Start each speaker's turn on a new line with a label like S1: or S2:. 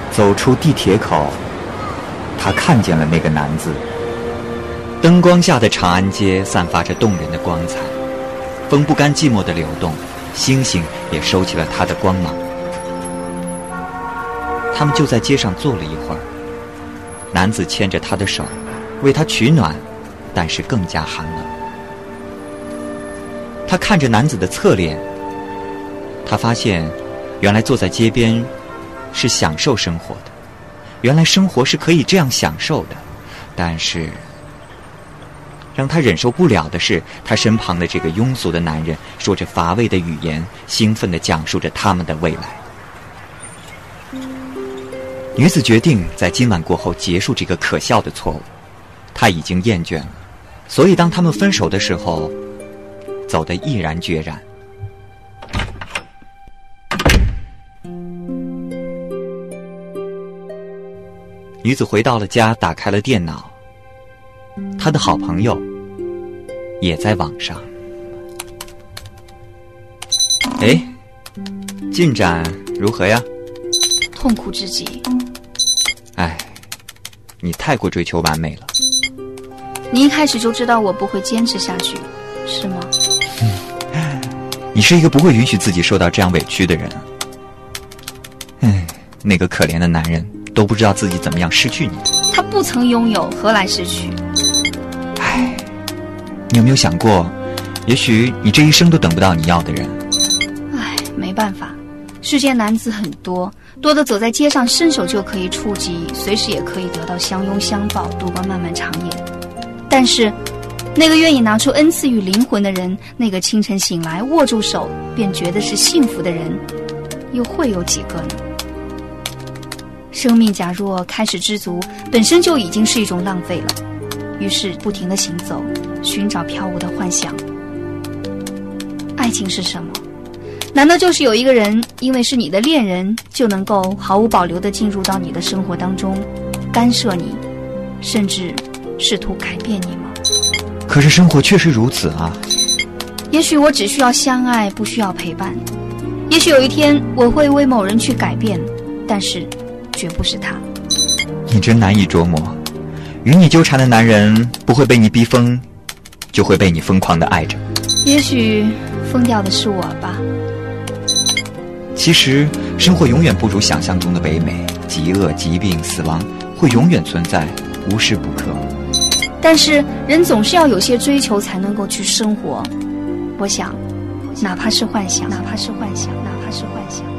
S1: 走出地铁口，他看见了那个男子。灯光下的长安街散发着动人的光彩，风不甘寂寞地流动，星星也收起了它的光芒。他们就在街上坐了一会儿，男子牵着她的手，为她取暖，但是更加寒冷。他看着男子的侧脸，他发现原来坐在街边是享受生活的，原来生活是可以这样享受的。但是让他忍受不了的是，他身旁的这个庸俗的男人说着乏味的语言，兴奋地讲述着他们的未来。女子决定在今晚过后结束这个可笑的错误，她已经厌倦了，所以当他们分手的时候，走得毅然决然。女子回到了家，打开了电脑，她的好朋友也在网上。哎，进展如何呀？
S2: 痛苦至极。
S1: 哎，你太过追求完美了。
S2: 你一开始就知道我不会坚持下去，是吗？
S1: 你是一个不会允许自己受到这样委屈的人。哎，那个可怜的男人都不知道自己怎么样失去你。
S2: 他不曾拥有，何来失去？
S1: 哎，你有没有想过，也许你这一生都等不到你要的人。
S2: 哎，没办法，世间男子很多，多得走在街上伸手就可以触及，随时也可以得到相拥相抱，度过漫漫长夜。但是那个愿意拿出恩赐与灵魂的人，那个清晨醒来握住手便觉得是幸福的人，又会有几个呢？生命假若开始知足，本身就已经是一种浪费了。于是不停地行走，寻找飘舞的幻想。爱情是什么？难道就是有一个人因为是你的恋人，就能够毫无保留地进入到你的生活当中，干涉你，甚至试图改变你吗？
S1: 可是生活确实如此啊。
S2: 也许我只需要相爱，不需要陪伴。也许有一天我会为某人去改变，但是绝不是他。
S1: 你真难以捉摸，与你纠缠的男人不会被你逼疯，就会被你疯狂地爱着。
S2: 也许疯掉的是我吧。
S1: 其实生活永远不如想象中的唯美，饥饿、疾病、死亡会永远存在，无时不刻。
S2: 但是人总是要有些追求才能够去生活。我想，哪怕是幻想，哪怕是幻想，哪怕是幻想。